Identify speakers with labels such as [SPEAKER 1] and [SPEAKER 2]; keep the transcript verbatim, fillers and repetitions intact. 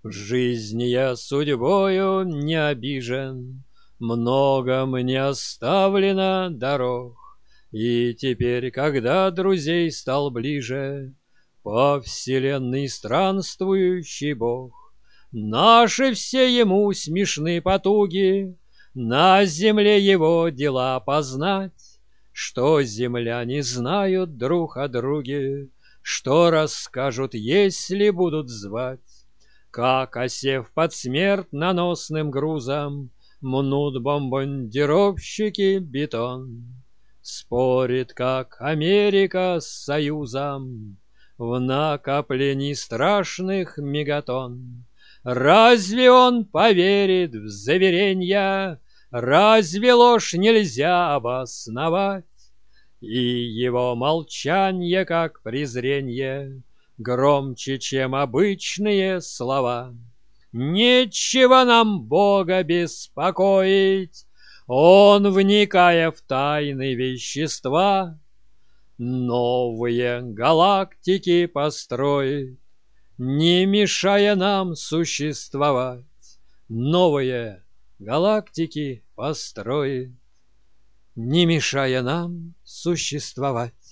[SPEAKER 1] В жизни я судьбою не обижен, много мне оставлено дорог, и теперь, когда друзей стал ближе по вселенной странствующий Бог, наши все ему смешны потуги на земле его дела познать, что земляне знают друг о друге, что расскажут, если будут звать. Как, осев под смертноносным грузом, мнут бомбардировщики бетон. Спорит, как Америка с Союзом в накоплении страшных мегатонн. Разве он поверит в заверенья? Разве ложь нельзя обосновать? И его молчанье, как презренье, громче, чем обычные слова. Нечего нам Бога беспокоить, Он, вникая в тайны вещества, новые галактики построит, не мешая нам существовать. Новые галактики построит, не мешая нам существовать.